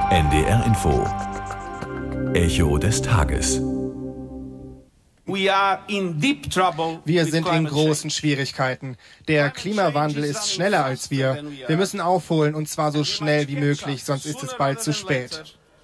NDR Info. Echo des Tages. Wir sind in großen Schwierigkeiten. Der Klimawandel ist schneller als wir. Wir müssen aufholen, und zwar so schnell wie möglich, sonst ist es bald zu spät.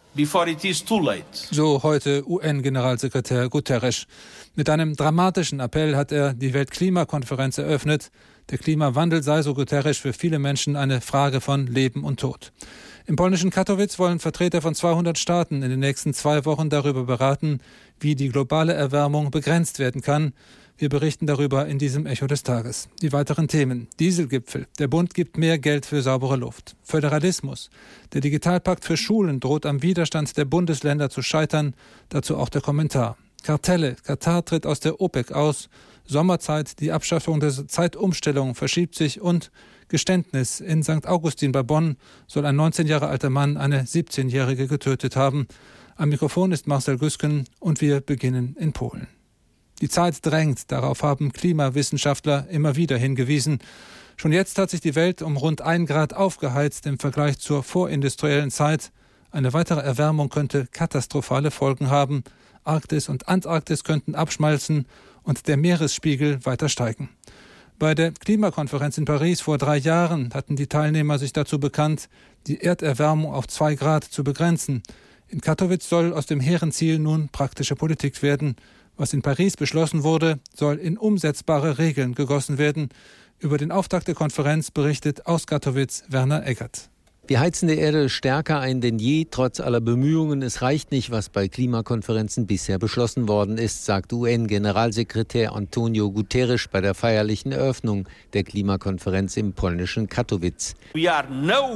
So heute UN-Generalsekretär Guterres. Mit einem dramatischen Appell hat er die Weltklimakonferenz eröffnet. Der Klimawandel sei, so Guterres, für viele Menschen eine Frage von Leben und Tod. Im polnischen Katowice wollen Vertreter von 200 Staaten in den nächsten 2 Wochen darüber beraten, wie die globale Erwärmung begrenzt werden kann. Wir berichten darüber in diesem Echo des Tages. Die weiteren Themen: Dieselgipfel. Der Bund gibt mehr Geld für saubere Luft. Föderalismus. Der Digitalpakt für Schulen droht am Widerstand der Bundesländer zu scheitern. Dazu auch der Kommentar. Kartelle. Katar tritt aus der OPEC aus. Sommerzeit. Die Abschaffung der Zeitumstellung verschiebt sich. Und Geständnis. In St. Augustin bei Bonn soll ein 19 Jahre alter Mann eine 17-Jährige getötet haben. Am Mikrofon ist Marcel Güsken und wir beginnen in Polen. Die Zeit drängt, darauf haben Klimawissenschaftler immer wieder hingewiesen. Schon jetzt hat sich die Welt um rund 1 Grad aufgeheizt im Vergleich zur vorindustriellen Zeit. Eine weitere Erwärmung könnte katastrophale Folgen haben. Arktis und Antarktis könnten abschmelzen und der Meeresspiegel weiter steigen. Bei der Klimakonferenz in Paris vor 3 Jahren hatten die Teilnehmer sich dazu bekannt, die Erderwärmung auf 2 Grad zu begrenzen. In Katowice soll aus dem hehren Ziel nun praktische Politik werden. Was in Paris beschlossen wurde, soll in umsetzbare Regeln gegossen werden. Über den Auftakt der Konferenz berichtet aus Katowice Werner Eggert. Wir heizen die Erde stärker ein denn je, trotz aller Bemühungen. Es reicht nicht, was bei Klimakonferenzen bisher beschlossen worden ist, sagt UN-Generalsekretär Antonio Guterres bei der feierlichen Eröffnung der Klimakonferenz im polnischen Katowice. Wir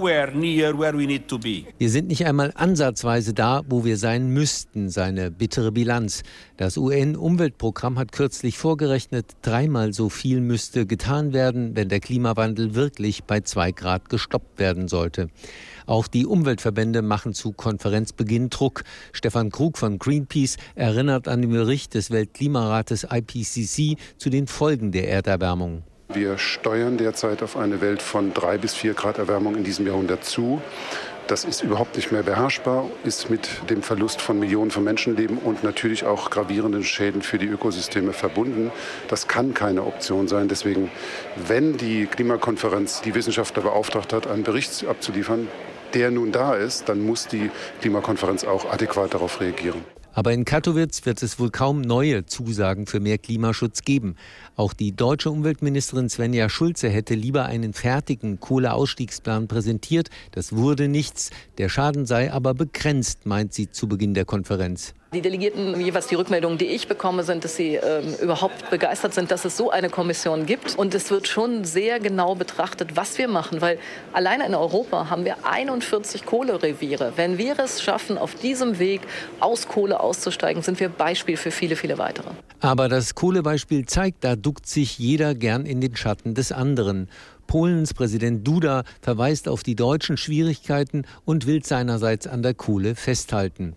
sind nicht einmal ansatzweise da, wo wir sein müssten, seine bittere Bilanz. Das UN-Umweltprogramm hat kürzlich vorgerechnet, 3-mal so viel müsste getan werden, wenn der Klimawandel wirklich bei 2 Grad gestoppt werden sollte. Auch die Umweltverbände machen zu Konferenzbeginn Druck. Stefan Krug von Greenpeace erinnert an den Bericht des Weltklimarates IPCC zu den Folgen der Erderwärmung. Wir steuern derzeit auf eine Welt von 3 bis 4 Grad Erwärmung in diesem Jahrhundert zu. Das ist überhaupt nicht mehr beherrschbar, ist mit dem Verlust von Millionen von Menschenleben und natürlich auch gravierenden Schäden für die Ökosysteme verbunden. Das kann keine Option sein. Deswegen, wenn die Klimakonferenz die Wissenschaftler beauftragt hat, einen Bericht abzuliefern, der nun da ist, dann muss die Klimakonferenz auch adäquat darauf reagieren. Aber in Katowice wird es wohl kaum neue Zusagen für mehr Klimaschutz geben. Auch die deutsche Umweltministerin Svenja Schulze hätte lieber einen fertigen Kohleausstiegsplan präsentiert. Das wurde nichts. Der Schaden sei aber begrenzt, meint sie zu Beginn der Konferenz. Die Delegierten, jeweils die Rückmeldungen, die ich bekomme, sind, dass sie überhaupt begeistert sind, dass es so eine Kommission gibt. Und es wird schon sehr genau betrachtet, was wir machen. Weil alleine in Europa haben wir 41 Kohlereviere. Wenn wir es schaffen, auf diesem Weg aus Kohle auszusteigen, sind wir Beispiel für viele, viele weitere. Aber das Kohlebeispiel zeigt, da duckt sich jeder gern in den Schatten des anderen. Polens Präsident Duda verweist auf die deutschen Schwierigkeiten und will seinerseits an der Kohle festhalten.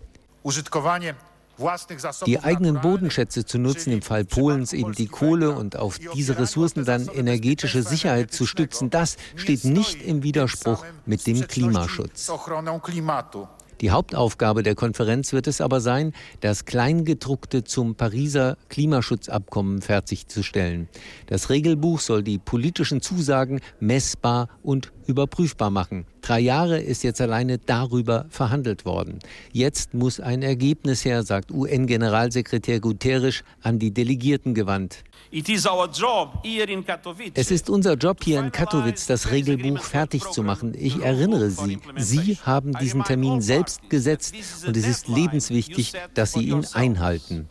Die eigenen Bodenschätze zu nutzen, im Fall Polens eben die Kohle, und auf diese Ressourcen dann energetische Sicherheit zu stützen, das steht nicht im Widerspruch mit dem Klimaschutz. Die Hauptaufgabe der Konferenz wird es aber sein, das Kleingedruckte zum Pariser Klimaschutzabkommen fertigzustellen. Das Regelbuch soll die politischen Zusagen messbar und überprüfbar machen. 3 Jahre ist jetzt alleine darüber verhandelt worden. Jetzt muss ein Ergebnis her, sagt UN-Generalsekretär Guterres an die Delegierten gewandt. Es ist unser Job hier in Katowice, das Regelbuch fertig zu machen. Ich erinnere Sie, Sie haben diesen Termin selbst gesetzt und es ist lebenswichtig, dass Sie ihn einhalten.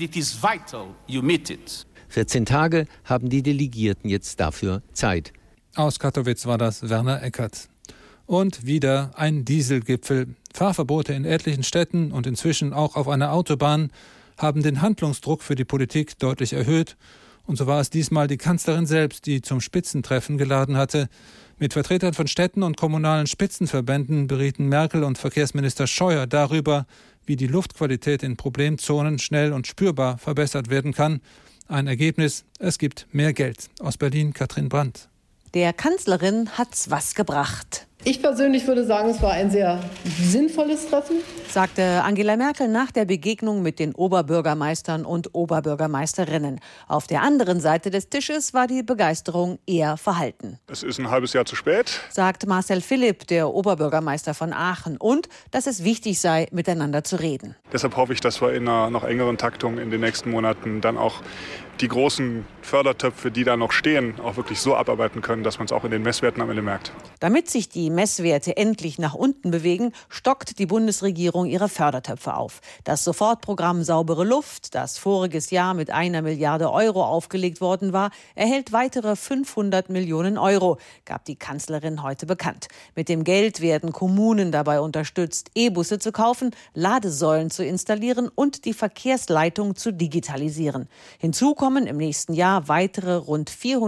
14 Tage haben die Delegierten jetzt dafür Zeit. Aus Katowice war das Werner Eggert. Und wieder ein Dieselgipfel. Fahrverbote in etlichen Städten und inzwischen auch auf einer Autobahn haben den Handlungsdruck für die Politik deutlich erhöht. Und so war es diesmal die Kanzlerin selbst, die zum Spitzentreffen geladen hatte. Mit Vertretern von Städten und kommunalen Spitzenverbänden berieten Merkel und Verkehrsminister Scheuer darüber, wie die Luftqualität in Problemzonen schnell und spürbar verbessert werden kann. Ein Ergebnis: es gibt mehr Geld. Aus Berlin Katrin Brandt. Der Kanzlerin hat's was gebracht. Ich persönlich würde sagen, es war ein sehr sinnvolles Treffen, sagte Angela Merkel nach der Begegnung mit den Oberbürgermeistern und Oberbürgermeisterinnen. Auf der anderen Seite des Tisches war die Begeisterung eher verhalten. Es ist ein halbes Jahr zu spät, sagt Marcel Philipp, der Oberbürgermeister von Aachen, und dass es wichtig sei, miteinander zu reden. Deshalb hoffe ich, dass wir in einer noch engeren Taktung in den nächsten Monaten dann auch die großen Fördertöpfe, die da noch stehen, auch wirklich so abarbeiten können, dass man es auch in den Messwerten am Ende merkt. Damit sich die Messwerte endlich nach unten bewegen, stockt die Bundesregierung ihre Fördertöpfe auf. Das Sofortprogramm Saubere Luft, das voriges Jahr mit 1 Milliarde Euro aufgelegt worden war, erhält weitere 500 Millionen Euro, gab die Kanzlerin heute bekannt. Mit dem Geld werden Kommunen dabei unterstützt, E-Busse zu kaufen, Ladesäulen zu installieren und die Verkehrsleitung zu digitalisieren. Hinzu kommen im nächsten Jahr weitere rund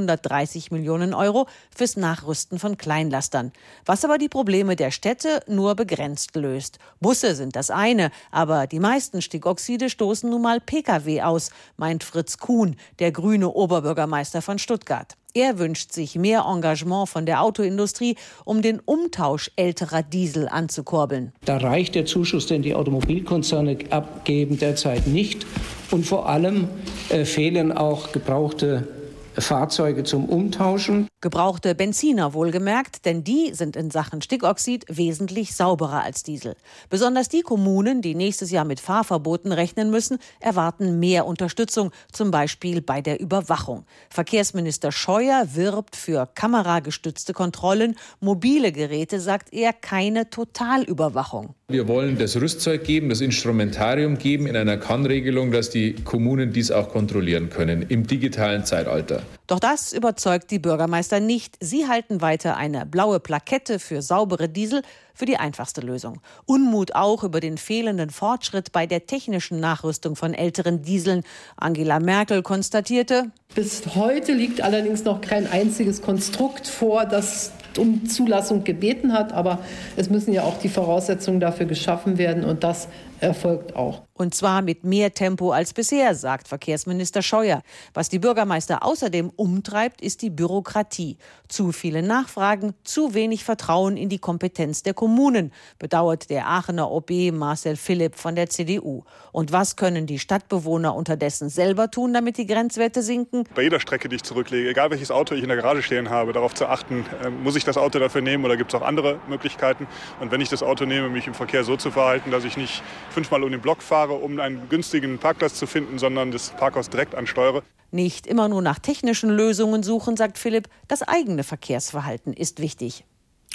430 Millionen Euro fürs Nachrüsten von Kleinlastern. Was aber die Probleme der Städte nur begrenzt löst. Busse sind das eine, aber die meisten Stickoxide stoßen nun mal Pkw aus, meint Fritz Kuhn, der grüne Oberbürgermeister von Stuttgart. Er wünscht sich mehr Engagement von der Autoindustrie, um den Umtausch älterer Diesel anzukurbeln. Da reicht der Zuschuss, den die Automobilkonzerne abgeben, derzeit nicht. Und vor allem fehlen auch gebrauchte Fahrzeuge zum Umtauschen. Gebrauchte Benziner wohlgemerkt, denn die sind in Sachen Stickoxid wesentlich sauberer als Diesel. Besonders die Kommunen, die nächstes Jahr mit Fahrverboten rechnen müssen, erwarten mehr Unterstützung, zum Beispiel bei der Überwachung. Verkehrsminister Scheuer wirbt für kameragestützte Kontrollen. Mobile Geräte, sagt er, keine Totalüberwachung. Wir wollen das Rüstzeug geben, das Instrumentarium geben in einer Kann-Regelung, dass die Kommunen dies auch kontrollieren können im digitalen Zeitalter. Doch das überzeugt die Bürgermeister nicht. Sie halten weiter eine blaue Plakette für saubere Diesel für die einfachste Lösung. Unmut auch über den fehlenden Fortschritt bei der technischen Nachrüstung von älteren Dieseln. Angela Merkel konstatierte: Bis heute liegt allerdings noch kein einziges Konstrukt vor, das um Zulassung gebeten hat. Aber es müssen ja auch die Voraussetzungen dafür geschaffen werden und das erfolgt auch. Und zwar mit mehr Tempo als bisher, sagt Verkehrsminister Scheuer. Was die Bürgermeister außerdem umtreibt, ist die Bürokratie. Zu viele Nachfragen, zu wenig Vertrauen in die Kompetenz der Kommunen, bedauert der Aachener OB Marcel Philipp von der CDU. Und was können die Stadtbewohner unterdessen selber tun, damit die Grenzwerte sinken? Bei jeder Strecke, die ich zurücklege, egal welches Auto ich in der Garage stehen habe, darauf zu achten, muss ich das Auto dafür nehmen oder gibt es auch andere Möglichkeiten? Und wenn ich das Auto nehme, mich im Verkehr so zu verhalten, dass ich nicht 5-mal um den Block fahre, um einen günstigen Parkplatz zu finden, sondern das Parkhaus direkt ansteuere. Nicht immer nur nach technischen Lösungen suchen, sagt Philipp. Das eigene Verkehrsverhalten ist wichtig.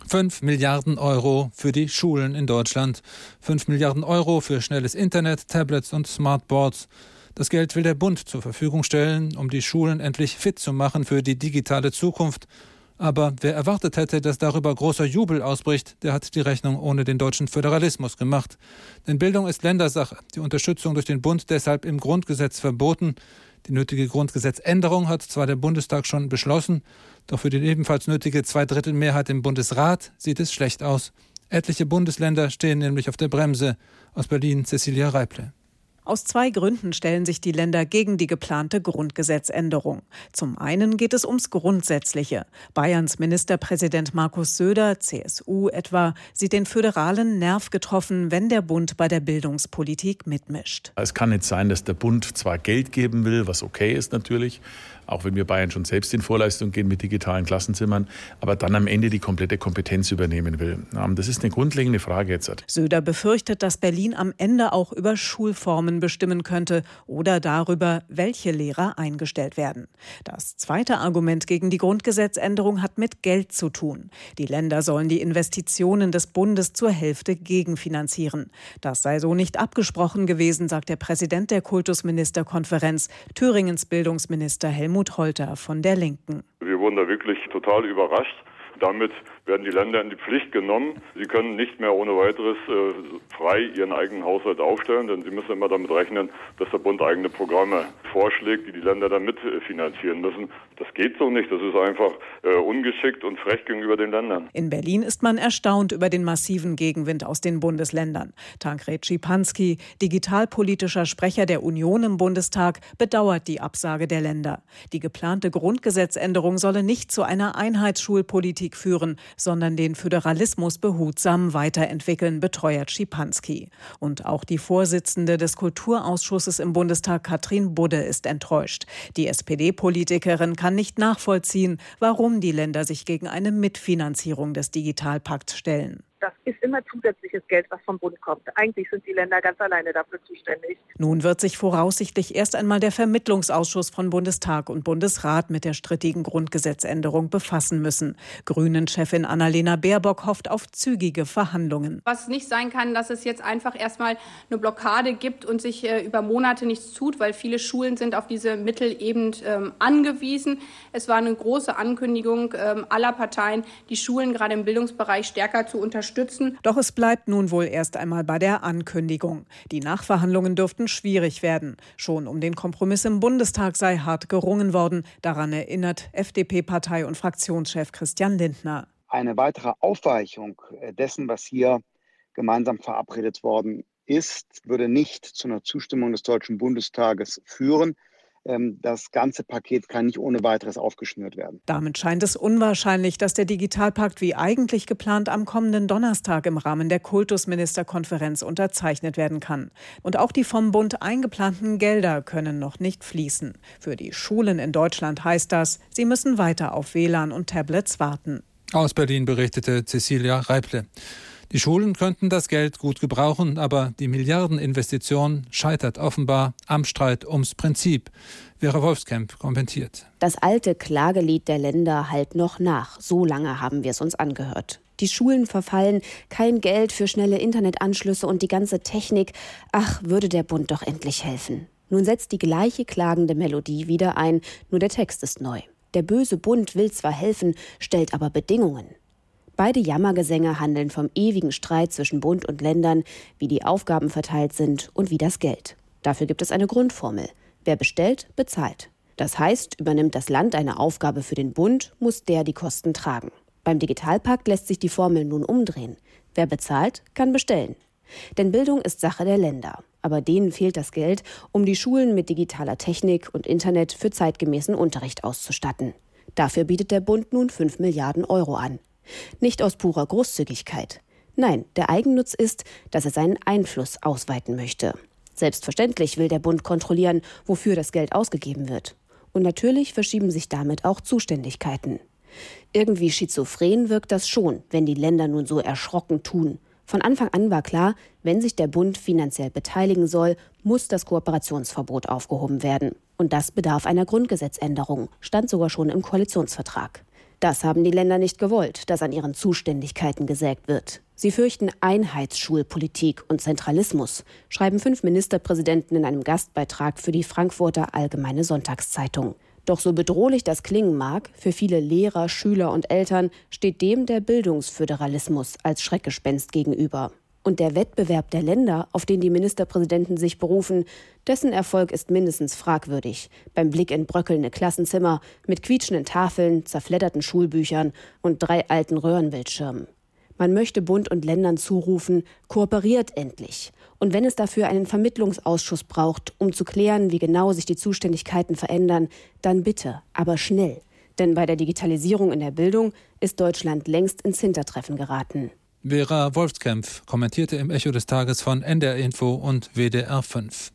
5 Milliarden Euro für die Schulen in Deutschland. 5 Milliarden Euro für schnelles Internet, Tablets und Smartboards. Das Geld will der Bund zur Verfügung stellen, um die Schulen endlich fit zu machen für die digitale Zukunft. Aber wer erwartet hätte, dass darüber großer Jubel ausbricht, der hat die Rechnung ohne den deutschen Föderalismus gemacht. Denn Bildung ist Ländersache, die Unterstützung durch den Bund deshalb im Grundgesetz verboten. Die nötige Grundgesetzänderung hat zwar der Bundestag schon beschlossen, doch für die ebenfalls nötige 2/3 im Bundesrat sieht es schlecht aus. Etliche Bundesländer stehen nämlich auf der Bremse. Aus Berlin Cecilia Reiple. Aus 2 Gründen stellen sich die Länder gegen die geplante Grundgesetzänderung. Zum einen geht es ums Grundsätzliche. Bayerns Ministerpräsident Markus Söder, CSU etwa, sieht den föderalen Nerv getroffen, wenn der Bund bei der Bildungspolitik mitmischt. Es kann nicht sein, dass der Bund zwar Geld geben will, was okay ist natürlich, auch wenn wir Bayern schon selbst in Vorleistung gehen mit digitalen Klassenzimmern, aber dann am Ende die komplette Kompetenz übernehmen will. Das ist eine grundlegende Frage jetzt. Söder befürchtet, dass Berlin am Ende auch über Schulformen bestimmen könnte oder darüber, welche Lehrer eingestellt werden. Das zweite Argument gegen die Grundgesetzänderung hat mit Geld zu tun. Die Länder sollen die Investitionen des Bundes zur Hälfte gegenfinanzieren. Das sei so nicht abgesprochen gewesen, sagt der Präsident der Kultusministerkonferenz, Thüringens Bildungsminister Helmut Holter von der Linken. Wir wurden da wirklich total überrascht. Damit werden die Länder in die Pflicht genommen. Sie können nicht mehr ohne weiteres frei ihren eigenen Haushalt aufstellen, denn sie müssen immer damit rechnen, dass der Bund eigene Programme vorschlägt, die die Länder dann mitfinanzieren müssen. Das geht so nicht. Das ist einfach ungeschickt und frech gegenüber den Ländern. In Berlin ist man erstaunt über den massiven Gegenwind aus den Bundesländern. Tancred Schipanski, digitalpolitischer Sprecher der Union im Bundestag, bedauert die Absage der Länder. Die geplante Grundgesetzänderung solle nicht zu einer Einheitsschulpolitik führen, sondern den Föderalismus behutsam weiterentwickeln, beteuert Schipanski. Und auch die Vorsitzende des Kulturausschusses im Bundestag, Katrin Budde, ist enttäuscht. Die SPD-Politikerin kann nicht nachvollziehen, warum die Länder sich gegen eine Mitfinanzierung des Digitalpakts stellen. Das ist immer zusätzliches Geld, was vom Bund kommt. Eigentlich sind die Länder ganz alleine dafür zuständig. Nun wird sich voraussichtlich erst einmal der Vermittlungsausschuss von Bundestag und Bundesrat mit der strittigen Grundgesetzänderung befassen müssen. Grünen-Chefin Annalena Baerbock hofft auf zügige Verhandlungen. Was nicht sein kann, dass es jetzt einfach erstmal eine Blockade gibt und sich über Monate nichts tut, weil viele Schulen sind auf diese Mittel eben angewiesen. Es war eine große Ankündigung aller Parteien, die Schulen gerade im Bildungsbereich stärker zu unterstützen. Doch es bleibt nun wohl erst einmal bei der Ankündigung. Die Nachverhandlungen dürften schwierig werden. Schon um den Kompromiss im Bundestag sei hart gerungen worden. Daran erinnert FDP-Partei- und Fraktionschef Christian Lindner. Eine weitere Aufweichung dessen, was hier gemeinsam verabredet worden ist, würde nicht zu einer Zustimmung des Deutschen Bundestages führen. Das ganze Paket kann nicht ohne weiteres aufgeschnürt werden. Damit scheint es unwahrscheinlich, dass der Digitalpakt wie eigentlich geplant am kommenden Donnerstag im Rahmen der Kultusministerkonferenz unterzeichnet werden kann. Und auch die vom Bund eingeplanten Gelder können noch nicht fließen. Für die Schulen in Deutschland heißt das, sie müssen weiter auf WLAN und Tablets warten. Aus Berlin berichtete Cecilia Reible. Die Schulen könnten das Geld gut gebrauchen, aber die Milliardeninvestition scheitert offenbar am Streit ums Prinzip. Vera Wolfskamp kommentiert. Das alte Klagelied der Länder hallt noch nach. So lange haben wir es uns angehört. Die Schulen verfallen, kein Geld für schnelle Internetanschlüsse und die ganze Technik. Ach, würde der Bund doch endlich helfen. Nun setzt die gleiche klagende Melodie wieder ein, nur der Text ist neu. Der böse Bund will zwar helfen, stellt aber Bedingungen. Beide Jammergesänge handeln vom ewigen Streit zwischen Bund und Ländern, wie die Aufgaben verteilt sind und wie das Geld. Dafür gibt es eine Grundformel. Wer bestellt, bezahlt. Das heißt, übernimmt das Land eine Aufgabe für den Bund, muss der die Kosten tragen. Beim Digitalpakt lässt sich die Formel nun umdrehen. Wer bezahlt, kann bestellen. Denn Bildung ist Sache der Länder. Aber denen fehlt das Geld, um die Schulen mit digitaler Technik und Internet für zeitgemäßen Unterricht auszustatten. Dafür bietet der Bund nun 5 Milliarden Euro an. Nicht aus purer Großzügigkeit. Nein, der Eigennutz ist, dass er seinen Einfluss ausweiten möchte. Selbstverständlich will der Bund kontrollieren, wofür das Geld ausgegeben wird. Und natürlich verschieben sich damit auch Zuständigkeiten. Irgendwie schizophren wirkt das schon, wenn die Länder nun so erschrocken tun. Von Anfang an war klar, wenn sich der Bund finanziell beteiligen soll, muss das Kooperationsverbot aufgehoben werden. Und das bedarf einer Grundgesetzänderung, stand sogar schon im Koalitionsvertrag. Das haben die Länder nicht gewollt, dass an ihren Zuständigkeiten gesägt wird. Sie fürchten Einheitsschulpolitik und Zentralismus, schreiben 5 Ministerpräsidenten in einem Gastbeitrag für die Frankfurter Allgemeine Sonntagszeitung. Doch so bedrohlich das klingen mag, für viele Lehrer, Schüler und Eltern steht dem der Bildungsföderalismus als Schreckgespenst gegenüber. Und der Wettbewerb der Länder, auf den die Ministerpräsidenten sich berufen, dessen Erfolg ist mindestens fragwürdig. Beim Blick in bröckelnde Klassenzimmer mit quietschenden Tafeln, zerfledderten Schulbüchern und 3 alten Röhrenbildschirmen. Man möchte Bund und Ländern zurufen, kooperiert endlich. Und wenn es dafür einen Vermittlungsausschuss braucht, um zu klären, wie genau sich die Zuständigkeiten verändern, dann bitte, aber schnell. Denn bei der Digitalisierung in der Bildung ist Deutschland längst ins Hintertreffen geraten. Vera Wolfskamp kommentierte im Echo des Tages von NDR Info und WDR 5.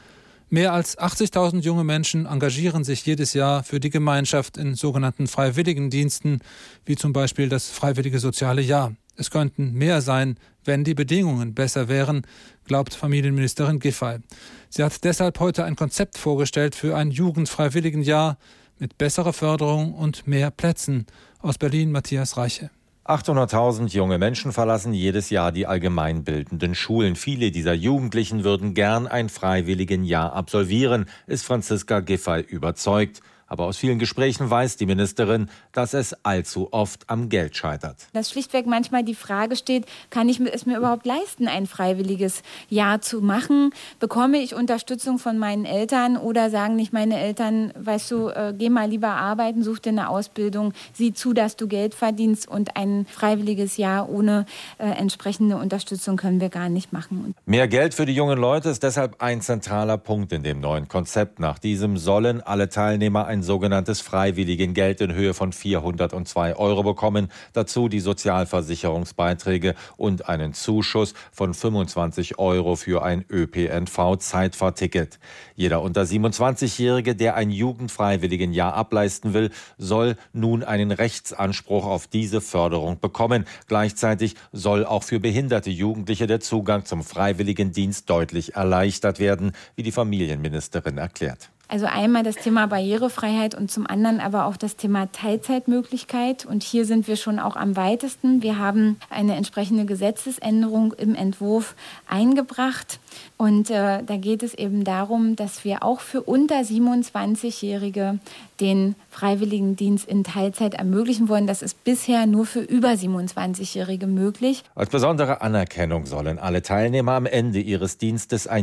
Mehr als 80.000 junge Menschen engagieren sich jedes Jahr für die Gemeinschaft in sogenannten Freiwilligendiensten, wie zum Beispiel das Freiwillige Soziale Jahr. Es könnten mehr sein, wenn die Bedingungen besser wären, glaubt Familienministerin Giffey. Sie hat deshalb heute ein Konzept vorgestellt für ein Jugendfreiwilligenjahr mit besserer Förderung und mehr Plätzen. Aus Berlin Matthias Reiche. 800.000 junge Menschen verlassen jedes Jahr die allgemeinbildenden Schulen. Viele dieser Jugendlichen würden gern ein Freiwilligenjahr absolvieren, ist Franziska Giffey überzeugt. Aber aus vielen Gesprächen weiß die Ministerin, dass es allzu oft am Geld scheitert. Dass schlichtweg manchmal die Frage steht, kann ich es mir überhaupt leisten, ein freiwilliges Jahr zu machen? Bekomme ich Unterstützung von meinen Eltern oder sagen nicht meine Eltern, weißt du, geh mal lieber arbeiten, such dir eine Ausbildung, sieh zu, dass du Geld verdienst und ein freiwilliges Jahr ohne entsprechende Unterstützung können wir gar nicht machen. Mehr Geld für die jungen Leute ist deshalb ein zentraler Punkt in dem neuen Konzept. Nach diesem sollen alle Teilnehmer ein ein sogenanntes Freiwilligengeld in Höhe von 402 € bekommen. Dazu die Sozialversicherungsbeiträge und einen Zuschuss von 25 € für ein ÖPNV-Zeitfahrticket. Jeder unter 27-Jährige, der ein Jugendfreiwilligenjahr ableisten will, soll nun einen Rechtsanspruch auf diese Förderung bekommen. Gleichzeitig soll auch für behinderte Jugendliche der Zugang zum Freiwilligendienst deutlich erleichtert werden, wie die Familienministerin erklärt. Also einmal das Thema Barrierefreiheit und zum anderen aber auch das Thema Teilzeitmöglichkeit. Und hier sind wir schon auch am weitesten. Wir haben eine entsprechende Gesetzesänderung im Entwurf eingebracht. Und da geht es eben darum, dass wir auch für unter 27-Jährige den Freiwilligendienst in Teilzeit ermöglichen wollen. Das ist bisher nur für über 27-Jährige möglich. Als besondere Anerkennung sollen alle Teilnehmer am Ende ihres Dienstes ein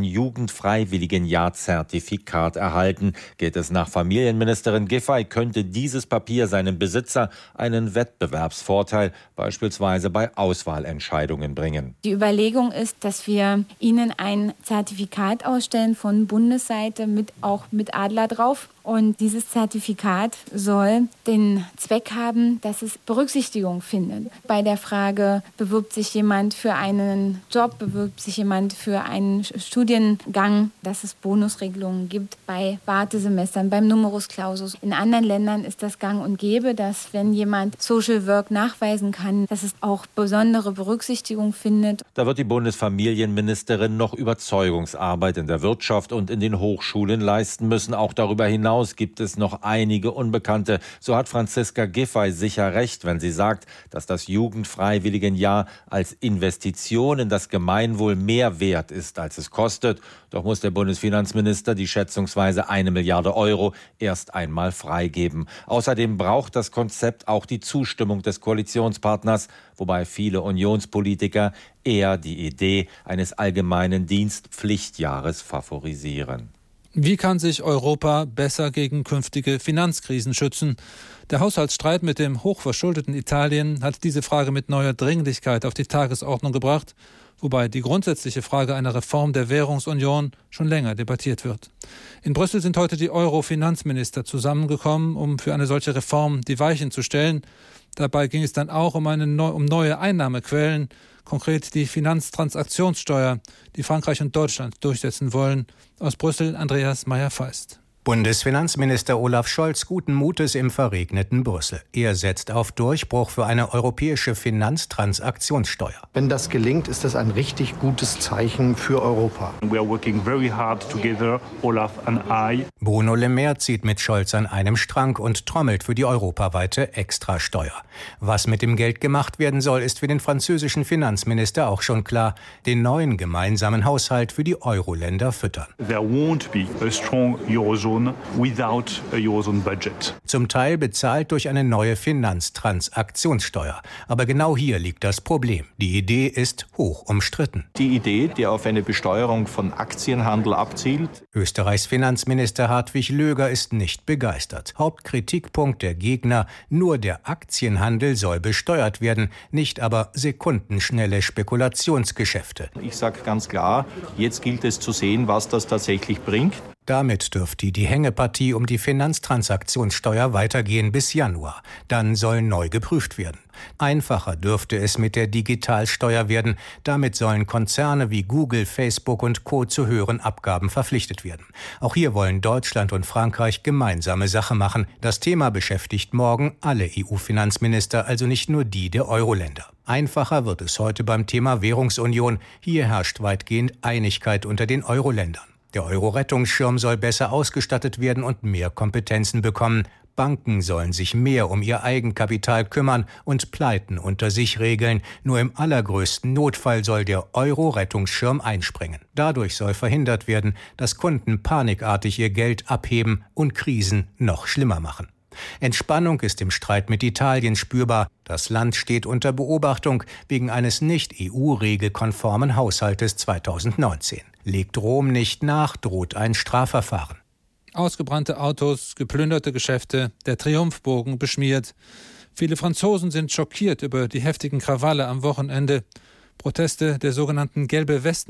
Jugendfreiwilligenjahr-Zertifikat erhalten. Geht es nach Familienministerin Giffey, könnte dieses Papier seinem Besitzer einen Wettbewerbsvorteil, beispielsweise bei Auswahlentscheidungen, bringen. Die Überlegung ist, dass wir Ihnen ein Zertifikat ausstellen von Bundesseite auch mit Adler drauf. Und dieses Zertifikat soll den Zweck haben, dass es Berücksichtigung findet. Bei der Frage, bewirbt sich jemand für einen Job, bewirbt sich jemand für einen Studiengang, dass es Bonusregelungen gibt bei Wartesemestern, beim Numerus Clausus. In anderen Ländern ist das gang und gäbe, dass wenn jemand Social Work nachweisen kann, dass es auch besondere Berücksichtigung findet. Da wird die Bundesfamilienministerin noch Überzeugungsarbeit in der Wirtschaft und in den Hochschulen leisten müssen. Auch darüber hinaus gibt es noch einige Unbekannte. So hat Franziska Giffey sicher recht, wenn sie sagt, dass das Jugendfreiwilligenjahr als Investition in das Gemeinwohl mehr wert ist, als es kostet. Doch muss der Bundesfinanzminister die schätzungsweise 1 Milliarde € erst einmal freigeben. Außerdem braucht das Konzept auch die Zustimmung des Koalitionspartners, wobei viele Unionspolitiker eher die Idee eines allgemeinen Dienstpflichtjahres favorisieren. Wie kann sich Europa besser gegen künftige Finanzkrisen schützen? Der Haushaltsstreit mit dem hochverschuldeten Italien hat diese Frage mit neuer Dringlichkeit auf die Tagesordnung gebracht, wobei die grundsätzliche Frage einer Reform der Währungsunion schon länger debattiert wird. In Brüssel sind heute die Euro-Finanzminister zusammengekommen, um für eine solche Reform die Weichen zu stellen. Dabei ging es dann auch um neue Einnahmequellen, konkret die Finanztransaktionssteuer, die Frankreich und Deutschland durchsetzen wollen. Aus Brüssel Andreas Meyer-Feist. Bundesfinanzminister Olaf Scholz guten Mutes im verregneten Brüssel. Er setzt auf Durchbruch für eine europäische Finanztransaktionssteuer. Wenn das gelingt, ist das ein richtig gutes Zeichen für Europa. We are working very hard together, Olaf and I. Bruno Le Maire zieht mit Scholz an einem Strang und trommelt für die europaweite Extrasteuer. Was mit dem Geld gemacht werden soll, ist für den französischen Finanzminister auch schon klar. Den neuen gemeinsamen Haushalt für die Euro-Länder füttern. There won't be a strong Eurozone without a Eurozone budget. Zum Teil bezahlt durch eine neue Finanztransaktionssteuer. Aber genau hier liegt das Problem. Die Idee ist hoch umstritten. Die Idee, die auf eine Besteuerung von Aktienhandel abzielt. Österreichs Finanzminister Hartwig Löger ist nicht begeistert. Hauptkritikpunkt der Gegner: nur der Aktienhandel soll besteuert werden, nicht aber sekundenschnelle Spekulationsgeschäfte. Ich sage ganz klar, jetzt gilt es zu sehen, was das tatsächlich bringt. Damit dürfte die Hängepartie um die Finanztransaktionssteuer weitergehen bis Januar. Dann soll neu geprüft werden. Einfacher dürfte es mit der Digitalsteuer werden. Damit sollen Konzerne wie Google, Facebook und Co. zu höheren Abgaben verpflichtet werden. Auch hier wollen Deutschland und Frankreich gemeinsame Sache machen. Das Thema beschäftigt morgen alle EU-Finanzminister, also nicht nur die der Euro-Länder. Einfacher wird es heute beim Thema Währungsunion. Hier herrscht weitgehend Einigkeit unter den Euro-Ländern. Der Euro-Rettungsschirm soll besser ausgestattet werden und mehr Kompetenzen bekommen. Banken sollen sich mehr um ihr Eigenkapital kümmern und Pleiten unter sich regeln. Nur im allergrößten Notfall soll der Euro-Rettungsschirm einspringen. Dadurch soll verhindert werden, dass Kunden panikartig ihr Geld abheben und Krisen noch schlimmer machen. Entspannung ist im Streit mit Italien spürbar. Das Land steht unter Beobachtung wegen eines nicht EU-regelkonformen Haushaltes 2019. Legt Rom nicht nach, droht ein Strafverfahren. Ausgebrannte Autos, geplünderte Geschäfte, der Triumphbogen beschmiert. Viele Franzosen sind schockiert über die heftigen Krawalle am Wochenende. Proteste der sogenannten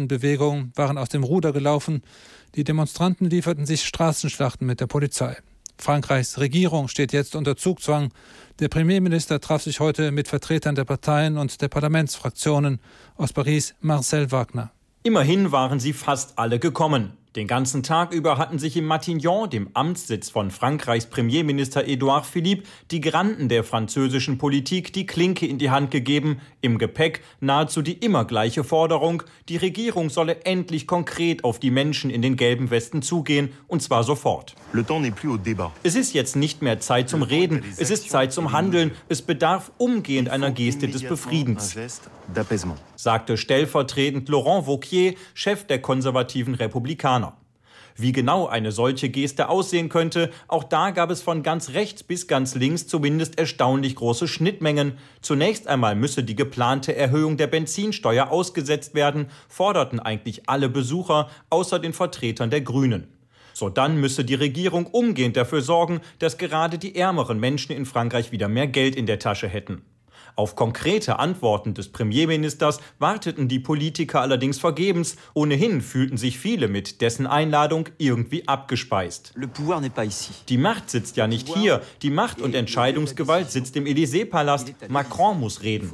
Gelbe-Westen-Bewegung waren aus dem Ruder gelaufen. Die Demonstranten lieferten sich Straßenschlachten mit der Polizei. Frankreichs Regierung steht jetzt unter Zugzwang. Der Premierminister traf sich heute mit Vertretern der Parteien und der Parlamentsfraktionen. Aus Paris, Marcel Wagner. Immerhin waren sie fast alle gekommen. Den ganzen Tag über hatten sich im Matignon, dem Amtssitz von Frankreichs Premierminister Édouard Philippe, die Granden der französischen Politik die Klinke in die Hand gegeben. Im Gepäck nahezu die immer gleiche Forderung: Die Regierung solle endlich konkret auf die Menschen in den gelben Westen zugehen, und zwar sofort. Es ist jetzt nicht mehr Zeit zum Reden, es ist Zeit zum Handeln. Es bedarf umgehend einer Geste des Befriedens, sagte stellvertretend Laurent Wauquiez, Chef der konservativen Republikaner. Wie genau eine solche Geste aussehen könnte, auch da gab es von ganz rechts bis ganz links zumindest erstaunlich große Schnittmengen. Zunächst einmal müsse die geplante Erhöhung der Benzinsteuer ausgesetzt werden, forderten eigentlich alle Besucher, außer den Vertretern der Grünen. So dann müsse die Regierung umgehend dafür sorgen, dass gerade die ärmeren Menschen in Frankreich wieder mehr Geld in der Tasche hätten. Auf konkrete Antworten des Premierministers warteten die Politiker allerdings vergebens. Ohnehin fühlten sich viele mit dessen Einladung irgendwie abgespeist. Die Macht sitzt ja nicht hier. Die Macht und Entscheidungsgewalt sitzt im Élysée-Palast. Macron muss reden,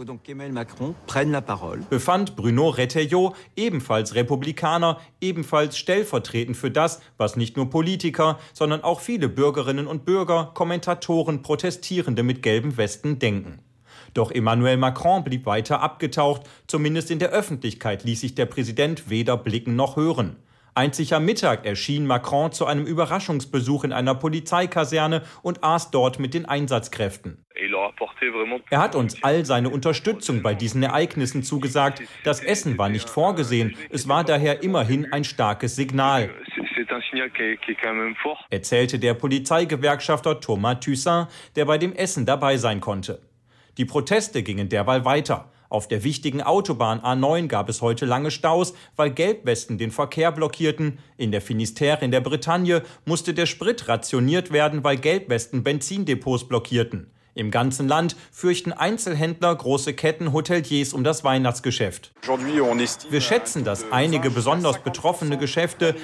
befand Bruno Retailleau, ebenfalls Republikaner, ebenfalls stellvertretend für das, was nicht nur Politiker, sondern auch viele Bürgerinnen und Bürger, Kommentatoren, Protestierende mit gelben Westen denken. Doch Emmanuel Macron blieb weiter abgetaucht. Zumindest in der Öffentlichkeit ließ sich der Präsident weder blicken noch hören. Einzig am Mittag erschien Macron zu einem Überraschungsbesuch in einer Polizeikaserne und aß dort mit den Einsatzkräften. Er hat uns all seine Unterstützung bei diesen Ereignissen zugesagt. Das Essen war nicht vorgesehen. Es war daher immerhin ein starkes Signal, erzählte der Polizeigewerkschafter Thomas Toussaint, der bei dem Essen dabei sein konnte. Die Proteste gingen derweil weiter. Auf der wichtigen Autobahn A9 gab es heute lange Staus, weil Gelbwesten den Verkehr blockierten. In der Finistère in der Bretagne musste der Sprit rationiert werden, weil Gelbwesten Benzindepots blockierten. Im ganzen Land fürchten Einzelhändler, große Ketten, Hoteliers um das Weihnachtsgeschäft. Wir schätzen, dass einige besonders betroffene Geschäfte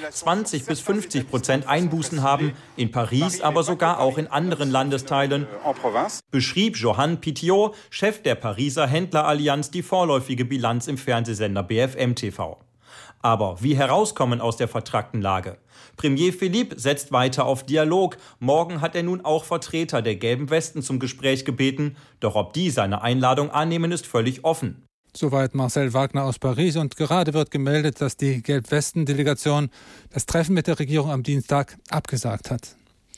20-50% Einbußen haben, in Paris, aber sogar auch in anderen Landesteilen, beschrieb Johan Pitiot, Chef der Pariser Händlerallianz, die vorläufige Bilanz im Fernsehsender BFM TV. Aber wie herauskommen aus der vertrackten Lage? Premier Philippe setzt weiter auf Dialog. Morgen hat er nun auch Vertreter der gelben Westen zum Gespräch gebeten. Doch ob die seine Einladung annehmen, ist völlig offen. Soweit Marcel Wagner aus Paris. Und gerade wird gemeldet, dass die Gelb-Westen-Delegation das Treffen mit der Regierung am Dienstag abgesagt hat.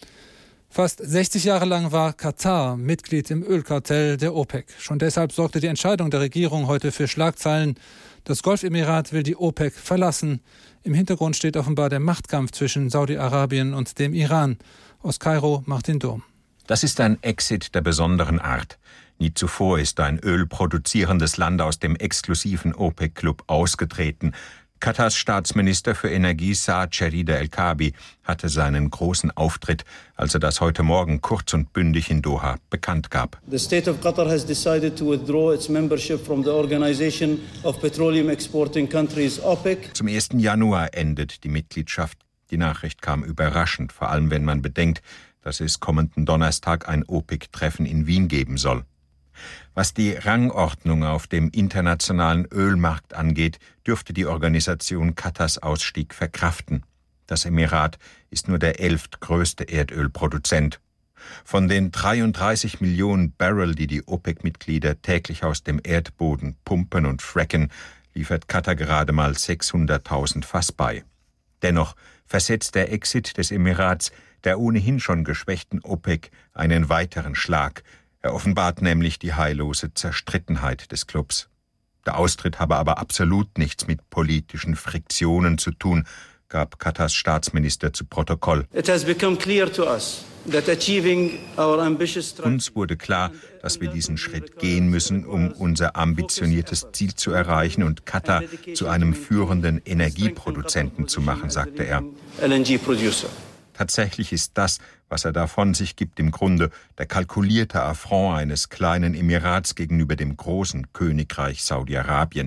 Fast 60 Jahre lang war Katar Mitglied im Ölkartell der OPEC. Schon deshalb sorgte die Entscheidung der Regierung heute für Schlagzeilen. Das Golfemirat will die OPEC verlassen. Im Hintergrund steht offenbar der Machtkampf zwischen Saudi-Arabien und dem Iran. Aus Kairo, Martin Dom. Das ist ein Exit der besonderen Art. Nie zuvor ist ein ölproduzierendes Land aus dem exklusiven OPEC-Club ausgetreten. Katars Staatsminister für Energie Saad Cherida El-Kaabi hatte seinen großen Auftritt, als er das heute Morgen kurz und bündig in Doha bekannt gab. The state of Qatar has decided to withdraw its membership from the Organization of Petroleum Exporting Countries OPEC. Zum 1. Januar endet die Mitgliedschaft. Die Nachricht kam überraschend, vor allem wenn man bedenkt, dass es kommenden Donnerstag ein OPEC-Treffen in Wien geben soll. Was die Rangordnung auf dem internationalen Ölmarkt angeht, dürfte die Organisation Katars Ausstieg verkraften. Das Emirat ist nur der 11. größte Erdölproduzent. Von den 33 Millionen Barrel, die die OPEC-Mitglieder täglich aus dem Erdboden pumpen und fracken, liefert Katar gerade mal 600.000 Fass bei. Dennoch versetzt der Exit des Emirats der ohnehin schon geschwächten OPEC einen weiteren Schlag. Er offenbart nämlich die heillose Zerstrittenheit des Clubs. Der Austritt habe aber absolut nichts mit politischen Friktionen zu tun, gab Katars Staatsminister zu Protokoll. Uns wurde klar, dass wir diesen Schritt gehen müssen, um unser ambitioniertes Ziel zu erreichen und Katar zu einem führenden Energieproduzenten zu machen, sagte er. Tatsächlich ist das, was er da von sich gibt, im Grunde der kalkulierte Affront eines kleinen Emirats gegenüber dem großen Königreich Saudi-Arabien.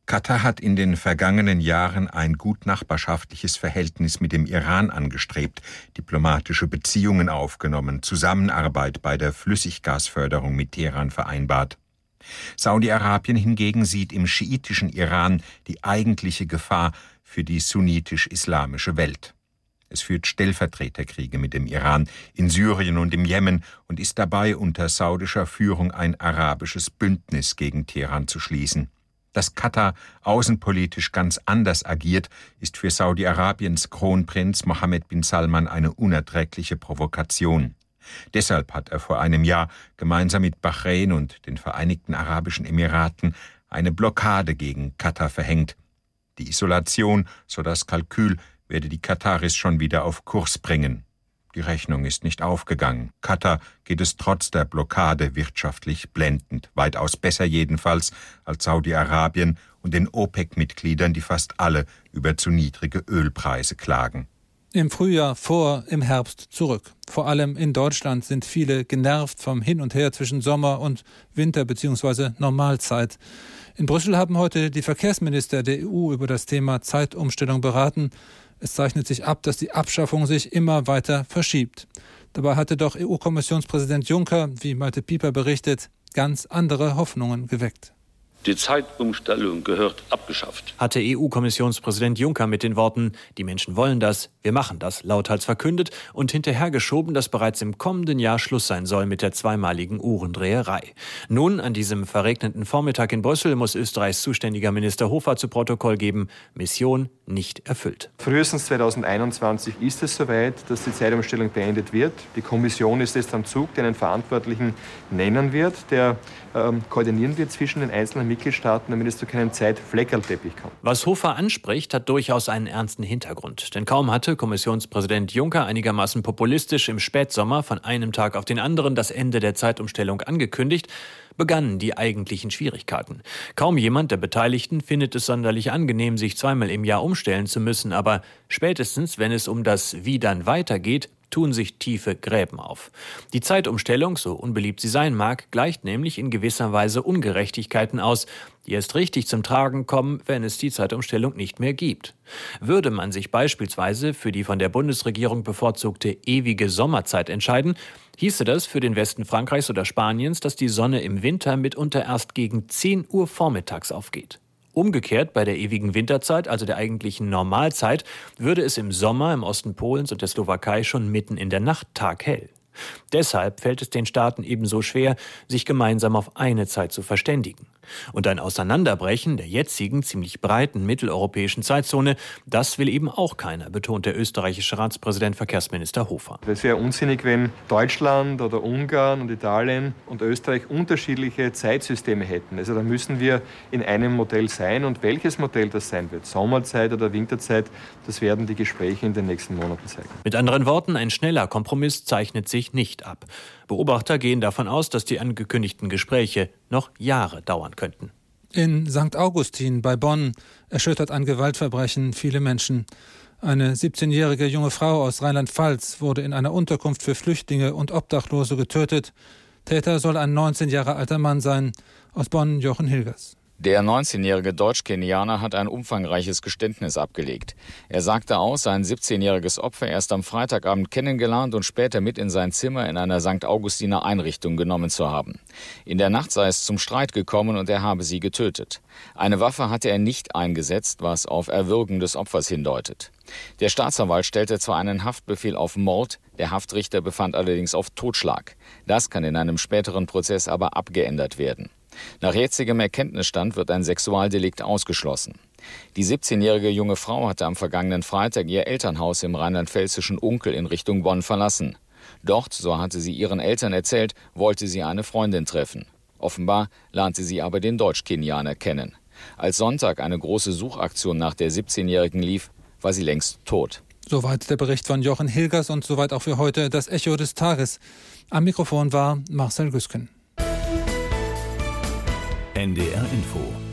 Katar hat in den vergangenen Jahren ein gut nachbarschaftliches Verhältnis mit dem Iran angestrebt, diplomatische Beziehungen aufgenommen, Zusammenarbeit bei der Flüssiggasförderung mit Teheran vereinbart. Saudi-Arabien hingegen sieht im schiitischen Iran die eigentliche Gefahr für die sunnitisch-islamische Welt. Es führt Stellvertreterkriege mit dem Iran in Syrien und im Jemen und ist dabei, unter saudischer Führung ein arabisches Bündnis gegen Teheran zu schließen. Dass Katar außenpolitisch ganz anders agiert, ist für Saudi-Arabiens Kronprinz Mohammed bin Salman eine unerträgliche Provokation. Deshalb hat er vor einem Jahr gemeinsam mit Bahrain und den Vereinigten Arabischen Emiraten eine Blockade gegen Katar verhängt. Die Isolation, so das Kalkül, werde die Kataris schon wieder auf Kurs bringen. Die Rechnung ist nicht aufgegangen. Katar geht es trotz der Blockade wirtschaftlich blendend, weitaus besser jedenfalls als Saudi-Arabien und den OPEC-Mitgliedern, die fast alle über zu niedrige Ölpreise klagen. Im Frühjahr vor, im Herbst zurück. Vor allem in Deutschland sind viele genervt vom Hin und Her zwischen Sommer und Winter bzw. Normalzeit. In Brüssel haben heute die Verkehrsminister der EU über das Thema Zeitumstellung beraten. Es zeichnet sich ab, dass die Abschaffung sich immer weiter verschiebt. Dabei hatte doch EU-Kommissionspräsident Juncker, wie Malte Pieper berichtet, ganz andere Hoffnungen geweckt. Die Zeitumstellung gehört abgeschafft, hatte EU-Kommissionspräsident Juncker mit den Worten, die Menschen wollen das, wir machen das, lauthals verkündet und hinterhergeschoben, dass bereits im kommenden Jahr Schluss sein soll mit der zweimaligen Uhrendreherei. Nun, an diesem verregneten Vormittag in Brüssel, muss Österreichs zuständiger Minister Hofer zu Protokoll geben, Mission nicht erfüllt. Frühestens 2021 ist es soweit, dass die Zeitumstellung beendet wird. Die Kommission ist jetzt am Zug, der einen Verantwortlichen nennen wird, der koordinieren wird zwischen den einzelnen Mitgliedstaaten, damit es zu keinem Zeitfleckerlteppich kommt. Was Hofer anspricht, hat durchaus einen ernsten Hintergrund. Denn kaum hatte Kommissionspräsident Juncker einigermaßen populistisch im Spätsommer von einem Tag auf den anderen das Ende der Zeitumstellung angekündigt, begannen die eigentlichen Schwierigkeiten. Kaum jemand der Beteiligten findet es sonderlich angenehm, sich zweimal im Jahr umstellen zu müssen, aber spätestens, wenn es um das Wie dann weitergeht, tun sich tiefe Gräben auf. Die Zeitumstellung, so unbeliebt sie sein mag, gleicht nämlich in gewisser Weise Ungerechtigkeiten aus, die erst richtig zum Tragen kommen, wenn es die Zeitumstellung nicht mehr gibt. Würde man sich beispielsweise für die von der Bundesregierung bevorzugte ewige Sommerzeit entscheiden, hieße das für den Westen Frankreichs oder Spaniens, dass die Sonne im Winter mitunter erst gegen 10 Uhr vormittags aufgeht. Umgekehrt bei der ewigen Winterzeit, also der eigentlichen Normalzeit, würde es im Sommer im Osten Polens und der Slowakei schon mitten in der Nacht taghell. Deshalb fällt es den Staaten ebenso schwer, sich gemeinsam auf eine Zeit zu verständigen. Und ein Auseinanderbrechen der jetzigen, ziemlich breiten mitteleuropäischen Zeitzone, das will eben auch keiner, betont der österreichische Ratspräsident Verkehrsminister Hofer. Es wäre unsinnig, wenn Deutschland oder Ungarn und Italien und Österreich unterschiedliche Zeitsysteme hätten. Also da müssen wir in einem Modell sein. Und welches Modell das sein wird, Sommerzeit oder Winterzeit, das werden die Gespräche in den nächsten Monaten zeigen. Mit anderen Worten, ein schneller Kompromiss zeichnet sich nicht ab. Beobachter gehen davon aus, dass die angekündigten Gespräche noch Jahre dauern könnten. In St. Augustin bei Bonn erschüttert ein Gewaltverbrechen viele Menschen. Eine 17-jährige junge Frau aus Rheinland-Pfalz wurde in einer Unterkunft für Flüchtlinge und Obdachlose getötet. Täter soll ein 19 Jahre alter Mann sein. Aus Bonn Jochen Hilgers. Der 19-jährige Deutsch-Kenianer hat ein umfangreiches Geständnis abgelegt. Er sagte aus, sein 17-jähriges Opfer erst am Freitagabend kennengelernt und später mit in sein Zimmer in einer St. Augustiner Einrichtung genommen zu haben. In der Nacht sei es zum Streit gekommen und er habe sie getötet. Eine Waffe hatte er nicht eingesetzt, was auf Erwürgen des Opfers hindeutet. Der Staatsanwalt stellte zwar einen Haftbefehl auf Mord, der Haftrichter befand allerdings auf Totschlag. Das kann in einem späteren Prozess aber abgeändert werden. Nach jetzigem Erkenntnisstand wird ein Sexualdelikt ausgeschlossen. Die 17-jährige junge Frau hatte am vergangenen Freitag ihr Elternhaus im rheinland-pfälzischen Unkel in Richtung Bonn verlassen. Dort, so hatte sie ihren Eltern erzählt, wollte sie eine Freundin treffen. Offenbar lernte sie aber den Deutsch-Kenianer kennen. Als Sonntag eine große Suchaktion nach der 17-Jährigen lief, war sie längst tot. Soweit der Bericht von Jochen Hilgers und soweit auch für heute das Echo des Tages. Am Mikrofon war Marcel Güsken. NDR Info